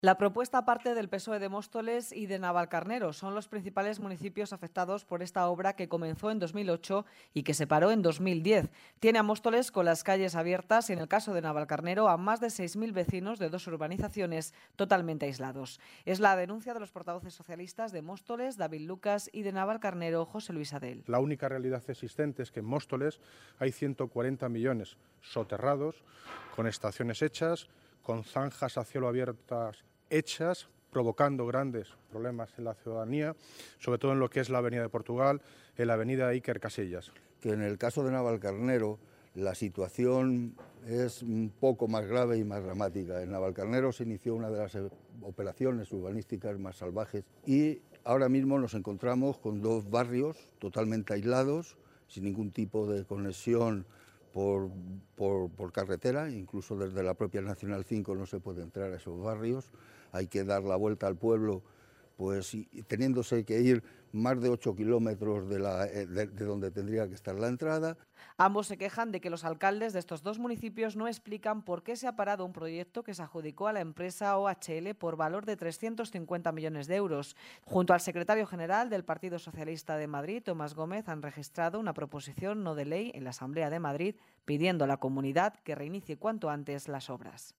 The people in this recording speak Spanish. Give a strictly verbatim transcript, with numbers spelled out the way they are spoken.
La propuesta parte del P S O E de Móstoles y de Navalcarnero. Son los principales municipios afectados por esta obra que comenzó en dos mil ocho y que se paró en dos mil diez. Tiene a Móstoles con las calles abiertas y, en el caso de Navalcarnero, a más de seis mil vecinos de dos urbanizaciones totalmente aislados. Es la denuncia de los portavoces socialistas de Móstoles, David Lucas, y de Navalcarnero, José Luis Adel. La única realidad existente es que en Móstoles hay ciento cuarenta millones soterrados, con estaciones hechas, con zanjas a cielo abiertas hechas, provocando grandes problemas en la ciudadanía, sobre todo en lo que es la Avenida de Portugal, en la Avenida Iker Casillas. Que en el caso de Navalcarnero la situación es un poco más grave y más dramática. En Navalcarnero se inició una de las operaciones urbanísticas más salvajes y ahora mismo nos encontramos con dos barrios totalmente aislados, sin ningún tipo de conexión Por, por, por carretera, incluso desde la propia Nacional cinco no se puede entrar a esos barrios, hay que dar la vuelta al pueblo, pues y, teniéndose que ir más de ocho kilómetros de, la, de, de donde tendría que estar la entrada. Ambos se quejan de que los alcaldes de estos dos municipios no explican por qué se ha parado un proyecto que se adjudicó a la empresa O H L por valor de trescientos cincuenta millones de euros. Junto al secretario general del Partido Socialista de Madrid, Tomás Gómez, han registrado una proposición no de ley en la Asamblea de Madrid pidiendo a la comunidad que reinicie cuanto antes las obras.